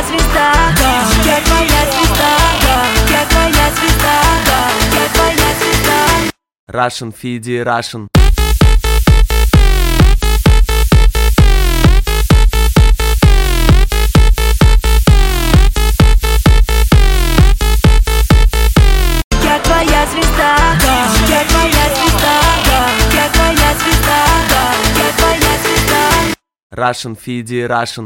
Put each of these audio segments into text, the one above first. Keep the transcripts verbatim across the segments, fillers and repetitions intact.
твоя звезда, да, я твоя звезда, да, я твоя звезда, да, я твоя звезда. Russian Fidi Russian. Я твоя звезда, да, я твоя звезда, да, я твоя звезда, да, я твоя звезда. Russian Fidi Russian.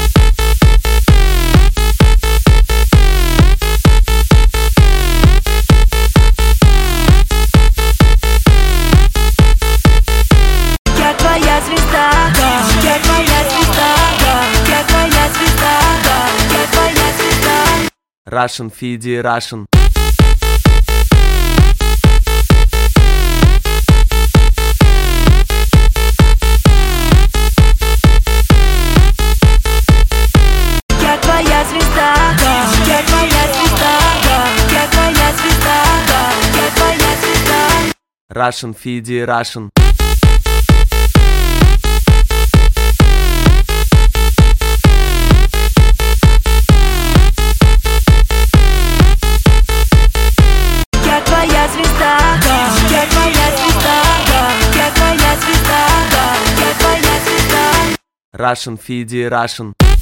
Я твоя звезда, да, я твоя звезда, да, я твоя звезда, да, я твоя звезда. Russian Fidi Russian. Я твоя звезда, да, я твоя звезда, да, я твоя звезда, да, я твоя звезда. Russian Fidi Russian. Я твоя звезда, да, я твоя звезда, да, я твоя звезда, да, я твоя звезда. Russian Fidi Russian.